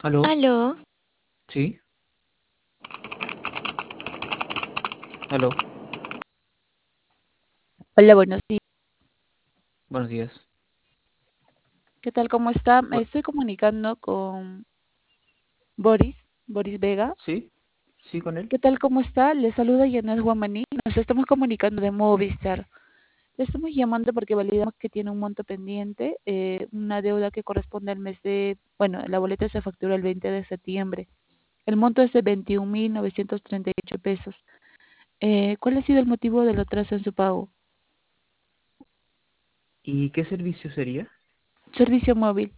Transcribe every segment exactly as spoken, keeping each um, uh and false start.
¿Aló? Aló, ¿Sí? ¿Aló? hola, buenos días. Buenos días. ¿Qué tal? ¿Cómo está? Me Bu- estoy comunicando con Boris, Boris Vega. ¿Sí? ¿Sí con él? ¿Qué tal? ¿Cómo está? Le saluda Yanez Guamaní. Nos estamos comunicando de Movistar. Le estamos llamando porque validamos que tiene un monto pendiente, eh, una deuda que corresponde al mes de, bueno, la boleta se factura el veinte de septiembre. El monto es de veintiún mil novecientos treinta y ocho pesos. Eh, ¿cuál ha sido el motivo del atraso en su pago? ¿Y qué servicio sería? Servicio móvil.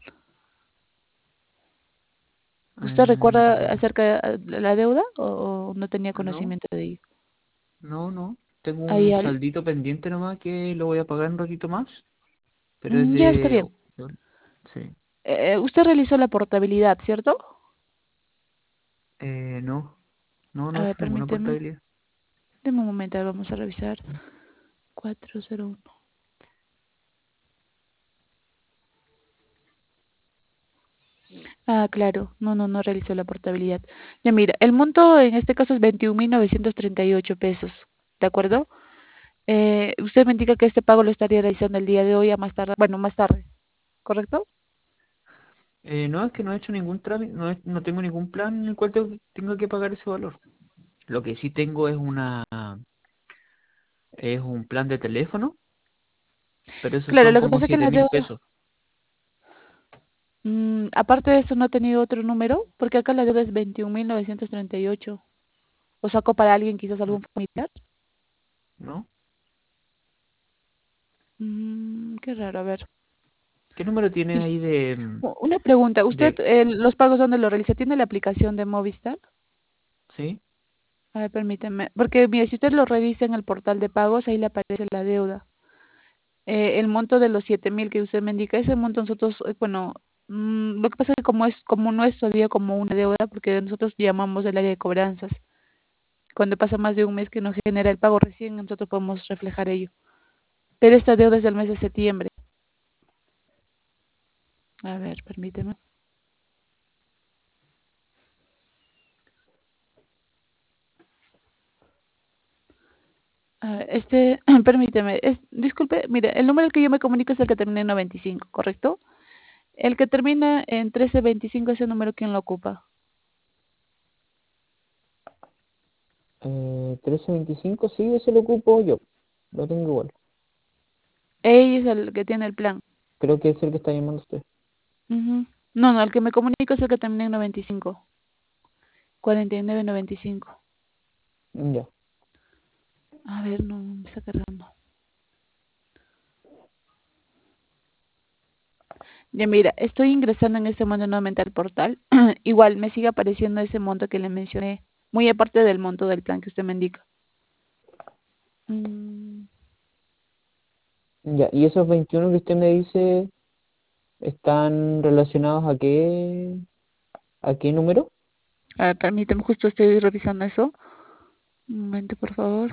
¿Usted recuerda Eh, acerca de la deuda o, o no tenía no, conocimiento de ello? no, no. Tengo Ahí un al... saldito pendiente nomás que lo voy a pagar un ratito más, pero es Mm, ya está de... bien. de- Sí. Eh, usted realizó la portabilidad, ¿cierto? Eh, no, no, A no he ver, hecho ninguna permíteme. portabilidad. Deme un momento, vamos a revisar. Cuatro cero uno. Ah, claro. No, no, no realizó la portabilidad. Ya mira, el monto en este caso es veintiún mil novecientos treinta y ocho pesos. ¿De acuerdo? Eh, usted me indica que este pago lo estaría realizando el día de hoy a más tarde. Bueno, más tarde, ¿correcto? Eh, no, es que no he hecho ningún trámite, no, he- no tengo ningún plan en el cual tengo, tengo que pagar ese valor. Lo que sí tengo es una, es un plan de teléfono, pero esos Claro, son lo que como pasa es que siete la mil deuda, pesos, mm, aparte de eso, no ha tenido otro número, porque acá la deuda es veintiún mil novecientos treinta y ocho. ¿O sacó para alguien, quizás algún familiar? ¿no? Mm, qué raro, a ver. ¿Qué número Y tienes us- ahí de, mm, u- una pregunta, ¿usted de, eh, los pagos dónde lo realiza? ¿Tiene la aplicación de Movistar? sí? A ver, permíteme. Porque, mire, si usted lo revisa en el portal de pagos, ahí le aparece la deuda. Eh, el monto de los siete mil que usted me indica, ese monto nosotros, eh, bueno, mm, lo que pasa es que como es, como no es todavía como una deuda, porque nosotros llamamos del área de cobranzas. Cuando pasa más de un mes que nos genera el pago recién, nosotros podemos reflejar ello. Pero esta deuda es del mes de septiembre. A ver, permíteme. A ver, este, permíteme, es, disculpe, mire, el número al que yo me comunico es el que termina en noventa y cinco, ¿correcto? El que termina en trece veinticinco, ese número, ¿quién lo ocupa? Eh, trece veinticinco, sí, ese lo ocupo yo. Lo tengo igual. Ella es el que tiene el plan. Creo que es el que está llamando usted. Ujú. No, no, el que me comunico es el que termina en noventa y cinco, cuarenta y nueve noventa y cinco. Ya. A ver, no, me está cargando. Ya mira, estoy ingresando en este monto nuevamente al portal. Igual me sigue apareciendo ese monto que le mencioné, muy aparte del monto del plan que usted me indica. Mm, Ya. ¿Y esos veintiuno que usted me dice están relacionados a qué, a qué número? a ver, permíteme, justo estoy revisando eso. Un momento, por favor.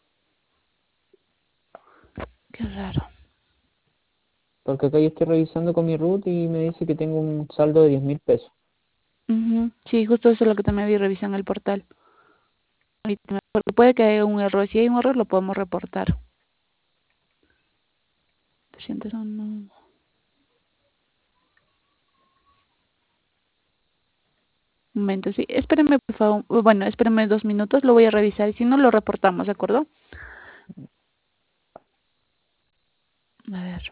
Qué raro. Porque acá yo estoy revisando con mi root y me dice que tengo un saldo de diez mil pesos. Ujú. Sí, justo eso es lo que también vi revisando el portal. Permíteme, porque puede que haya un error. Si hay un error, lo podemos reportar. trescientos uno. Un momento, sí. Espéreme, por favor. Bueno, espéreme dos minutos, lo voy a revisar. Y si no, lo reportamos, ¿de acuerdo? A ver.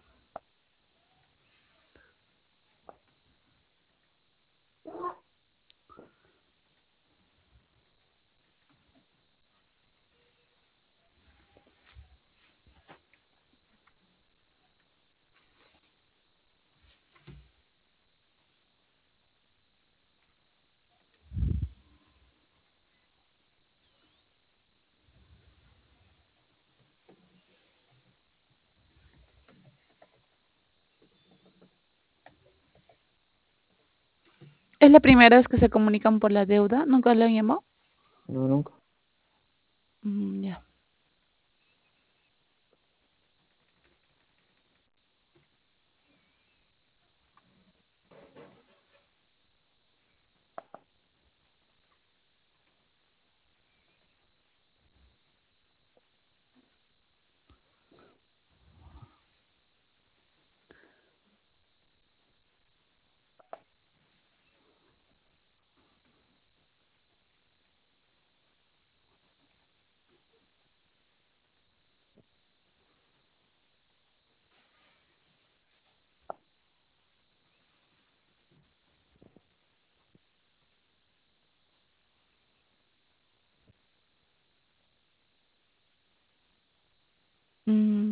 ¿Es la primera vez que se comunican por la deuda? ¿Nunca lo han llamado? No, nunca. Mm, ya.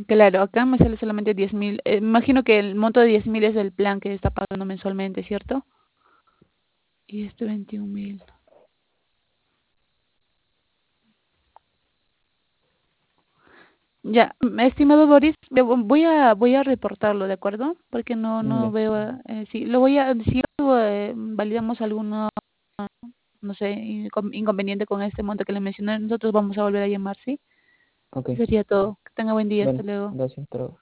Claro, acá me sale solamente diez mil. Eh, imagino que el monto de diez mil es el plan que está pagando mensualmente, ¿cierto? Y este veintiún mil. Ya, mm, estimado Boris, ve- vo- voy a voy a reportarlo, ¿de acuerdo? Porque no no Ya, veo, eh, sí, lo voy a, si eh, validamos alguno, no sé, incon- inconveniente con este monto que le mencioné, nosotros vamos a volver a llamar, ¿sí? ok, Eso sería todo. Que tenga buen día, hasta bueno, luego. gracias, hasta luego.